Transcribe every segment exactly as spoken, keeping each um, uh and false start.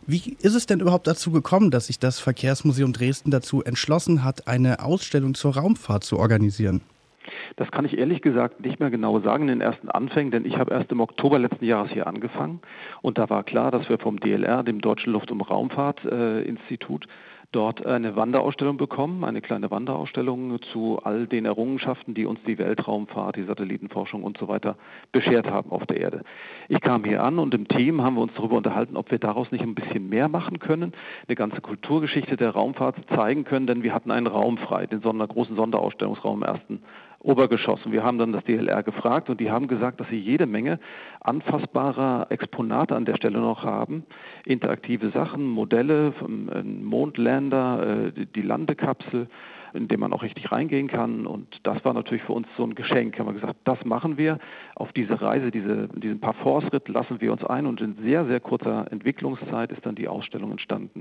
Wie ist es denn überhaupt dazu gekommen, dass sich das Verkehrsmuseum Dresden dazu entschlossen hat, eine Ausstellung zur Raumfahrt zu organisieren? Das kann ich ehrlich gesagt nicht mehr genau sagen in den ersten Anfängen, denn ich habe erst im Oktober letzten Jahres hier angefangen und da war klar, dass wir vom D L R, dem Deutschen Luft- und Raumfahrt-Institut, äh, dort eine Wanderausstellung bekommen, eine kleine Wanderausstellung zu all den Errungenschaften, die uns die Weltraumfahrt, die Satellitenforschung und so weiter beschert haben auf der Erde. Ich kam hier an und im Team haben wir uns darüber unterhalten, ob wir daraus nicht ein bisschen mehr machen können, eine ganze Kulturgeschichte der Raumfahrt zeigen können, denn wir hatten einen Raum frei, den Sonder, großen Sonderausstellungsraum im ersten Obergeschoss. Und wir haben dann das D L R gefragt und die haben gesagt, dass sie jede Menge anfassbarer Exponate an der Stelle noch haben. Interaktive Sachen, Modelle, vom Mondlander, die Landekapsel, in dem man auch richtig reingehen kann. Und das war natürlich für uns so ein Geschenk. Haben wir gesagt, das machen wir. Auf diese Reise, diese, diesen Parforce-Ritt lassen wir uns ein. Und in sehr, sehr kurzer Entwicklungszeit ist dann die Ausstellung entstanden.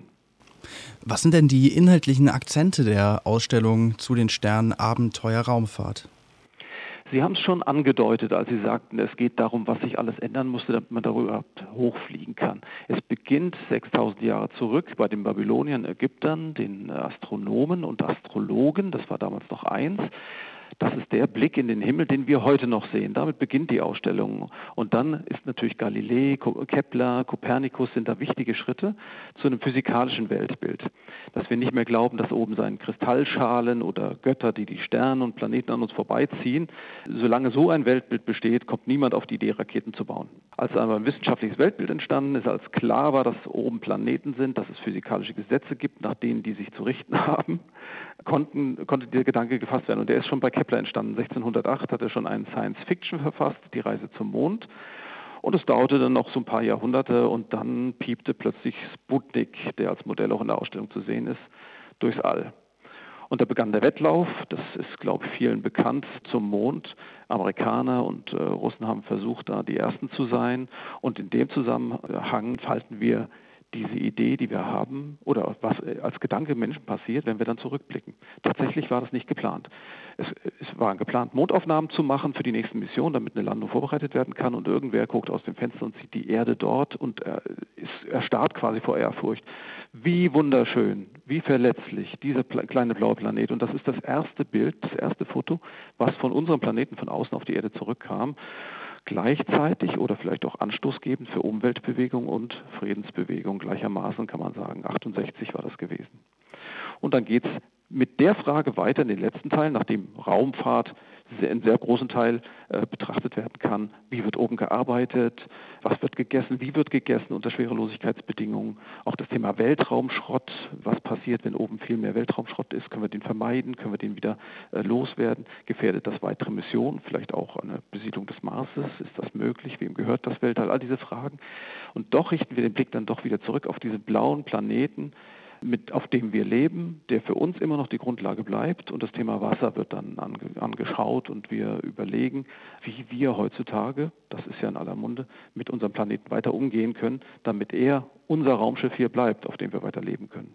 Was sind denn die inhaltlichen Akzente der Ausstellung zu den Sternen Abenteuer Raumfahrt? Sie haben es schon angedeutet, als Sie sagten, es geht darum, was sich alles ändern musste, damit man darüber überhaupt hochfliegen kann. Es beginnt sechstausend Jahre zurück bei den Babyloniern, Ägyptern, den Astronomen und Astrologen, das war damals noch eins. Das ist der Blick in den Himmel, den wir heute noch sehen. Damit beginnt die Ausstellung. Und dann ist natürlich Galilei, Kepler, Kopernikus sind da wichtige Schritte zu einem physikalischen Weltbild. Dass wir nicht mehr glauben, dass oben seien Kristallschalen oder Götter, die die Sterne und Planeten an uns vorbeiziehen. Solange so ein Weltbild besteht, kommt niemand auf die Idee, Raketen zu bauen. Als aber ein wissenschaftliches Weltbild entstanden ist, als klar war, dass oben Planeten sind, dass es physikalische Gesetze gibt, nach denen die sich zu richten haben, konnten, konnte dieser Gedanke gefasst werden. Und der ist schon bei Kepler entstanden. sechzehnhundertacht hat er schon einen Science-Fiction verfasst, die Reise zum Mond. Und es dauerte dann noch so ein paar Jahrhunderte und dann piepte plötzlich Sputnik, der als Modell auch in der Ausstellung zu sehen ist, durchs All. Und da begann der Wettlauf, das ist, glaube ich, vielen bekannt, zum Mond. Amerikaner und äh, Russen haben versucht, da die Ersten zu sein. Und in dem Zusammenhang falten wir diese Idee, die wir haben, oder was als Gedanke im Menschen passiert, wenn wir dann zurückblicken. Tatsächlich war das nicht geplant. Es, es war geplant, Mondaufnahmen zu machen für die nächsten Missionen, damit eine Landung vorbereitet werden kann und irgendwer guckt aus dem Fenster und sieht die Erde dort und er ist erstarrt quasi vor Ehrfurcht. Wie wunderschön, wie verletzlich dieser kleine blaue Planet. Und das ist das erste Bild, das erste Foto, was von unserem Planeten von außen auf die Erde zurückkam. Gleichzeitig oder vielleicht auch anstoßgebend für Umweltbewegung und Friedensbewegung gleichermaßen, kann man sagen. achtundsechzig war das gewesen. Und dann geht es mit der Frage weiter in den letzten Teil, nachdem Raumfahrt in sehr großen Teil äh, betrachtet werden kann. Wie wird oben gearbeitet? Was wird gegessen? Wie wird gegessen unter Schwerelosigkeitsbedingungen? Auch das Thema Weltraumschrott. Was passiert, wenn oben viel mehr Weltraumschrott ist? Können wir den vermeiden? Können wir den wieder äh, loswerden? Gefährdet das weitere Missionen? Vielleicht auch eine Besiedlung des Marses? Ist das möglich? Wem gehört das Weltall? All diese Fragen. Und doch richten wir den Blick dann doch wieder zurück auf diesen blauen Planeten, mit, auf dem wir leben, der für uns immer noch die Grundlage bleibt. Und das Thema Wasser wird dann ange, angeschaut und wir überlegen, wie wir heutzutage, das ist ja in aller Munde, mit unserem Planeten weiter umgehen können, damit er unser Raumschiff hier bleibt, auf dem wir weiter leben können.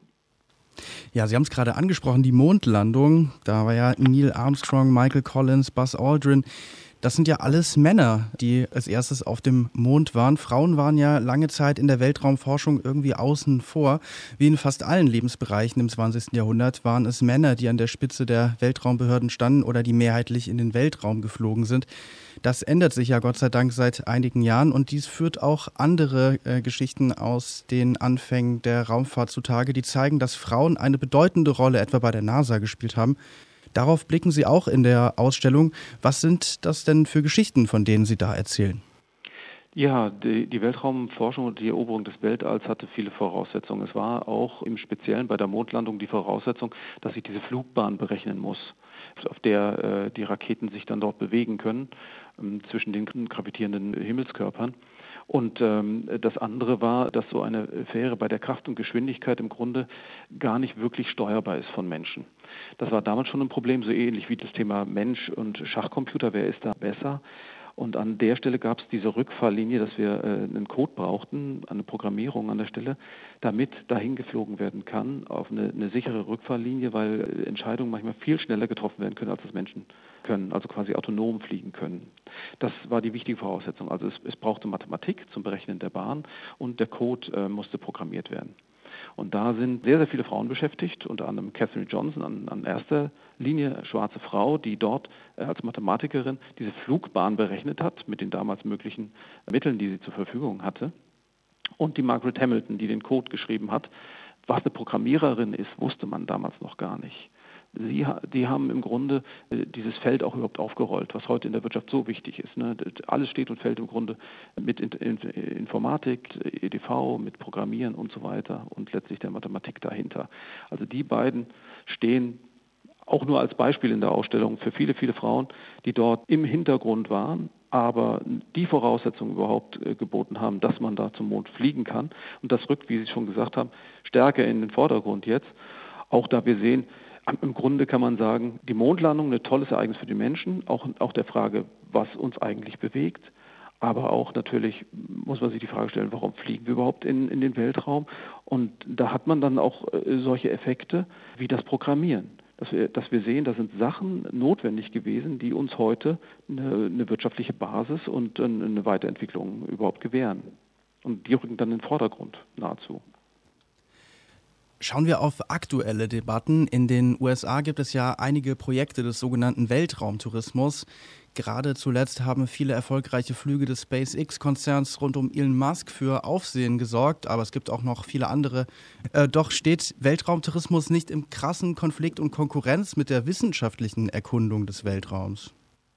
Ja, Sie haben es gerade angesprochen, die Mondlandung. Da war ja Neil Armstrong, Michael Collins, Buzz Aldrin. Das sind ja alles Männer, die als erstes auf dem Mond waren. Frauen waren ja lange Zeit in der Weltraumforschung irgendwie außen vor. Wie in fast allen Lebensbereichen im zwanzigsten Jahrhundert waren es Männer, die an der Spitze der Weltraumbehörden standen oder die mehrheitlich in den Weltraum geflogen sind. Das ändert sich ja Gott sei Dank seit einigen Jahren und dies führt auch andere äh, Geschichten aus den Anfängen der Raumfahrt zutage, die zeigen, dass Frauen eine bedeutende Rolle etwa bei der NASA gespielt haben. Darauf blicken Sie auch in der Ausstellung. Was sind das denn für Geschichten, von denen Sie da erzählen? Ja, die, die Weltraumforschung und die Eroberung des Weltalls hatte viele Voraussetzungen. Es war auch im Speziellen bei der Mondlandung die Voraussetzung, dass ich diese Flugbahn berechnen muss, auf der äh, die Raketen sich dann dort bewegen können, ähm, zwischen den gravitierenden Himmelskörpern. Und ähm, das andere war, dass so eine Fähre bei der Kraft und Geschwindigkeit im Grunde gar nicht wirklich steuerbar ist von Menschen. Das war damals schon ein Problem, so ähnlich wie das Thema Mensch und Schachcomputer, wer ist da besser? Und an der Stelle gab es diese Rückfahrlinie, dass wir äh, einen Code brauchten, eine Programmierung an der Stelle, damit dahin geflogen werden kann auf eine, eine sichere Rückfahrlinie, weil Entscheidungen manchmal viel schneller getroffen werden können, als das Menschen können, also quasi autonom fliegen können. Das war die wichtige Voraussetzung. Also es, es brauchte Mathematik zum Berechnen der Bahn und der Code äh, musste programmiert werden. Und da sind sehr, sehr viele Frauen beschäftigt, unter anderem Katherine Johnson an, an erster Linie, schwarze Frau, die dort äh, als Mathematikerin diese Flugbahn berechnet hat mit den damals möglichen Mitteln, die sie zur Verfügung hatte. Und die Margaret Hamilton, die den Code geschrieben hat. Was eine Programmiererin ist, wusste man damals noch gar nicht. Sie, die haben im Grunde äh, dieses Feld auch überhaupt aufgerollt, was heute in der Wirtschaft so wichtig ist. Ne? Alles steht und fällt im Grunde mit in, in, Informatik, E D V, mit Programmieren und so weiter und letztlich der Mathematik dahinter. Also die beiden stehen auch nur als Beispiel in der Ausstellung für viele, viele Frauen, die dort im Hintergrund waren, aber die Voraussetzungen überhaupt äh, geboten haben, dass man da zum Mond fliegen kann. Und das rückt, wie Sie schon gesagt haben, stärker in den Vordergrund jetzt. Auch da wir sehen, im Grunde kann man sagen, die Mondlandung, ein tolles Ereignis für die Menschen, auch, auch der Frage, was uns eigentlich bewegt. Aber auch natürlich muss man sich die Frage stellen, warum fliegen wir überhaupt in, in den Weltraum? Und da hat man dann auch äh, solche Effekte wie das Programmieren. Dass wir, dass wir sehen, da sind Sachen notwendig gewesen, die uns heute eine, eine wirtschaftliche Basis und eine Weiterentwicklung überhaupt gewähren. Und die rücken dann in den Vordergrund nahezu. Schauen wir auf aktuelle Debatten. In den U S A gibt es ja einige Projekte des sogenannten Weltraumtourismus. Gerade zuletzt haben viele erfolgreiche Flüge des SpaceX-Konzerns rund um Elon Musk für Aufsehen gesorgt, aber es gibt auch noch viele andere. Äh, doch steht Weltraumtourismus nicht im krassen Konflikt und Konkurrenz mit der wissenschaftlichen Erkundung des Weltraums?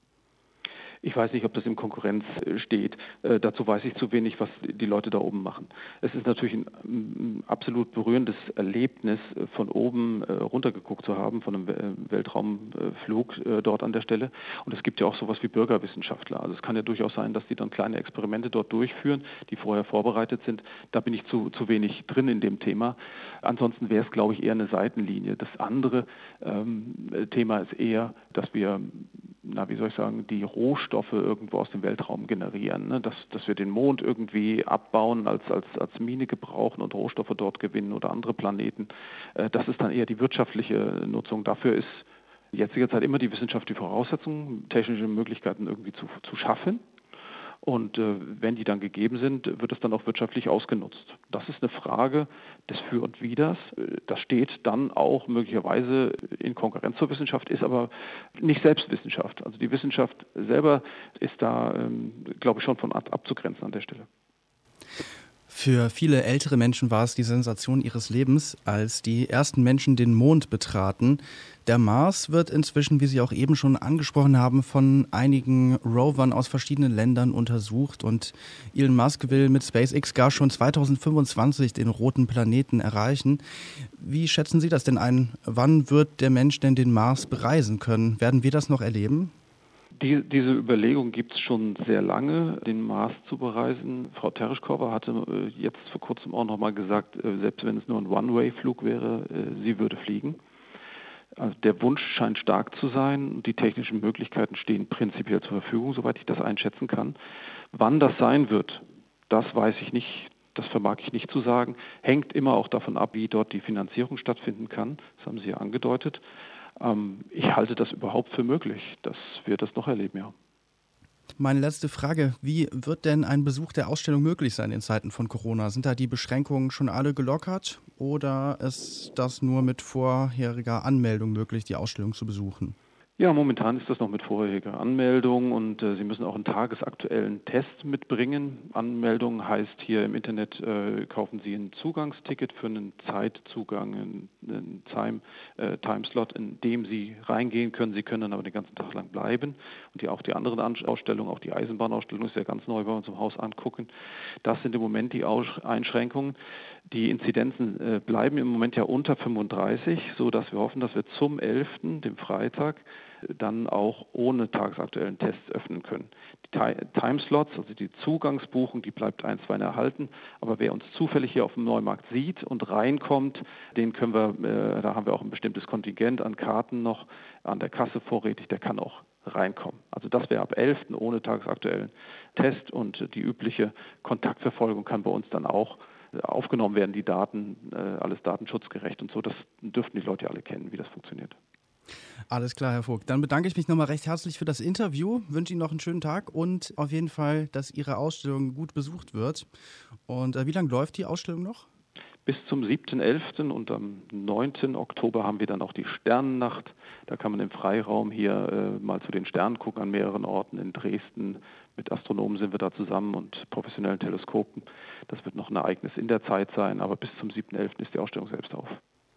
Ich weiß nicht, ob das in Konkurrenz steht. Äh, dazu weiß ich zu wenig, was die Leute da oben machen. Es ist natürlich ein, ein absolut berührendes Erlebnis, von oben äh, runtergeguckt zu haben, von einem äh, Weltraumflug äh, dort an der Stelle. Und es gibt ja auch sowas wie Bürgerwissenschaftler. Also es kann ja durchaus sein, dass die dann kleine Experimente dort durchführen, die vorher vorbereitet sind. Da bin ich zu, zu wenig drin in dem Thema. Ansonsten wäre es, glaube ich, eher eine Seitenlinie. Das andere ähm, Thema ist eher, dass wir, na, wie soll ich sagen, die Rohstoffe irgendwo aus dem Weltraum generieren, ne? dass, dass wir den Mond irgendwie abbauen, als, als, als Mine gebrauchen und Rohstoffe dort gewinnen oder andere Planeten. Äh, das ist dann eher die wirtschaftliche Nutzung. Dafür ist in jetziger Zeit immer die Wissenschaft die Voraussetzung, technische Möglichkeiten irgendwie zu, zu schaffen. Und äh, wenn die dann gegeben sind, wird es dann auch wirtschaftlich ausgenutzt. Das ist eine Frage des Für und Widers. Das steht dann auch möglicherweise in Konkurrenz zur Wissenschaft, ist aber nicht Selbstwissenschaft. Also die Wissenschaft selber ist da, ähm, glaube ich, schon von ab, abzugrenzen an der Stelle. Für viele ältere Menschen war es die Sensation ihres Lebens, als die ersten Menschen den Mond betraten. Der Mars wird inzwischen, wie Sie auch eben schon angesprochen haben, von einigen Rovern aus verschiedenen Ländern untersucht. Und Elon Musk will mit SpaceX gar schon zweitausendfünfundzwanzig den roten Planeten erreichen. Wie schätzen Sie das denn ein? Wann wird der Mensch denn den Mars bereisen können? Werden wir das noch erleben? Die, diese Überlegung gibt es schon sehr lange, den Mars zu bereisen. Frau Tereshkova hatte äh, jetzt vor kurzem auch noch mal gesagt, äh, selbst wenn es nur ein One-Way-Flug wäre, äh, sie würde fliegen. Also der Wunsch scheint stark zu sein. Die technischen Möglichkeiten stehen prinzipiell zur Verfügung, soweit ich das einschätzen kann. Wann das sein wird, das weiß ich nicht. Das vermag ich nicht zu sagen. Hängt immer auch davon ab, wie dort die Finanzierung stattfinden kann. Das haben Sie ja angedeutet. Ich halte das überhaupt für möglich, dass wir das noch erleben, ja. Meine letzte Frage, wie wird denn ein Besuch der Ausstellung möglich sein in Zeiten von Corona? Sind da die Beschränkungen schon alle gelockert oder ist das nur mit vorheriger Anmeldung möglich, die Ausstellung zu besuchen? Ja, momentan ist das noch mit vorheriger Anmeldung und äh, Sie müssen auch einen tagesaktuellen Test mitbringen. Anmeldung heißt hier im Internet, äh, kaufen Sie ein Zugangsticket für einen Zeitzugang, einen, einen Time, äh, Timeslot, in dem Sie reingehen können. Sie können dann aber den ganzen Tag lang bleiben. Und die, auch die anderen Ausstellungen, auch die Eisenbahnausstellung ist ja ganz neu, bei uns im Haus angucken. Das sind im Moment die Aus- Einschränkungen. Die Inzidenzen äh, bleiben im Moment ja unter fünfunddreißig, sodass wir hoffen, dass wir zum elften, dem Freitag, dann auch ohne tagesaktuellen Tests öffnen können. Die Timeslots, also die Zugangsbuchung, die bleibt einstweilen erhalten, aber wer uns zufällig hier auf dem Neumarkt sieht und reinkommt, den können wir, äh, da haben wir auch ein bestimmtes Kontingent an Karten noch an der Kasse vorrätig, der kann auch reinkommen. Also das wäre ab elften ohne tagesaktuellen Test und die übliche Kontaktverfolgung kann bei uns dann auch aufgenommen werden, die Daten, alles datenschutzgerecht und so. Das dürften die Leute alle kennen, wie das funktioniert. Alles klar, Herr Vogt. Dann bedanke ich mich nochmal recht herzlich für das Interview, wünsche Ihnen noch einen schönen Tag und auf jeden Fall, dass Ihre Ausstellung gut besucht wird. Und äh, wie lange läuft die Ausstellung noch? Bis zum siebten elften und am neunten Oktober haben wir dann auch die Sternennacht. Da kann man im Freiraum hier äh, mal zu den Sternen gucken an mehreren Orten in Dresden. Mit Astronomen sind wir da zusammen und professionellen Teleskopen. Das wird noch ein Ereignis in der Zeit sein, aber bis zum siebten elften ist die Ausstellung selbst auf.